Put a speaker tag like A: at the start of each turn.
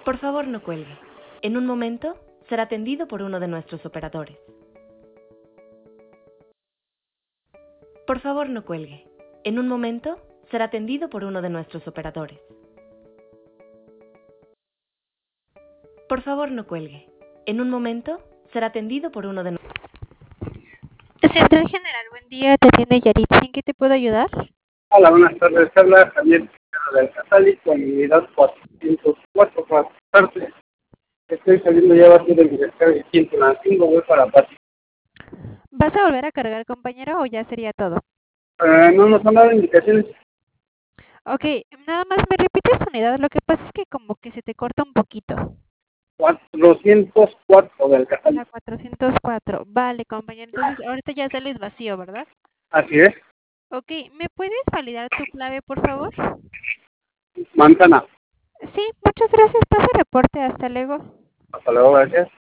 A: Por favor, no cuelgue. En un momento será atendido por uno de nuestros operadores. Por favor, no cuelgue. En un momento será atendido por uno de nuestros operadores. Por favor, no cuelgue. En un momento será atendido por uno de nuestros...
B: Central General, buen día, te atiende Yaritza, ¿en qué te puedo ayudar?
C: Hola, buenas tardes. Habla Javier Pizarro del Casali con mi unidad 404 para parte. Estoy saliendo ya va a ser el director de 105, voy para Pati.
B: ¿Vas a volver a cargar, compañero, o ya sería todo?
C: No nos han dado indicaciones.
B: Ok, nada más me repites tu unidad, lo que pasa es que como que se te corta un poquito.
C: 404 del Casali.
B: La 404, vale, compañero, entonces ahorita ya sales vacío, ¿verdad?
C: Así es.
B: Ok, ¿me puedes validar tu clave, por favor?
C: Manzana.
B: Sí, muchas gracias, paso reporte, hasta luego.
C: Hasta luego, gracias.